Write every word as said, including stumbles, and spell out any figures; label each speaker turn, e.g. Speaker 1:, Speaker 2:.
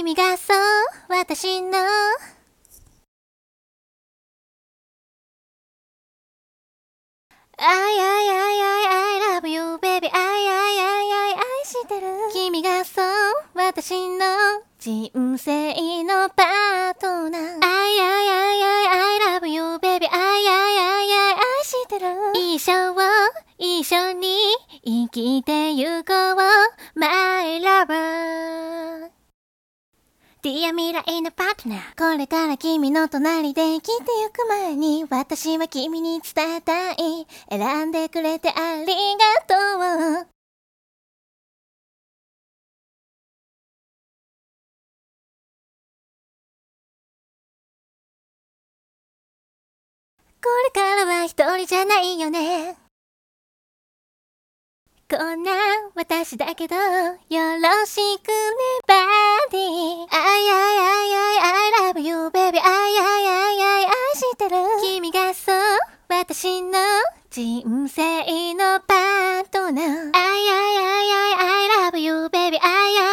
Speaker 1: 君がそう私のI, I, I, I, I love you, baby. I, I, I, I, 愛してる。君がそう、私の人生のパートナー。I, I, I, I, I love you, baby. I, I, I, I, 愛してる。一生を一緒に生きてゆこう、My lover。Dear 未来のパートナー、これから君の隣で生きてゆく前に、私は君に伝えたい。選んでくれてありがとう。これからは一人じゃないよね。こんな私だけどよろしくね、バディ。 I, I, I, I, I love you, baby. I, I, I, I, 愛してる。君がそう私の人生のパートナー。 I, I, I, I, I love you, baby. I, I,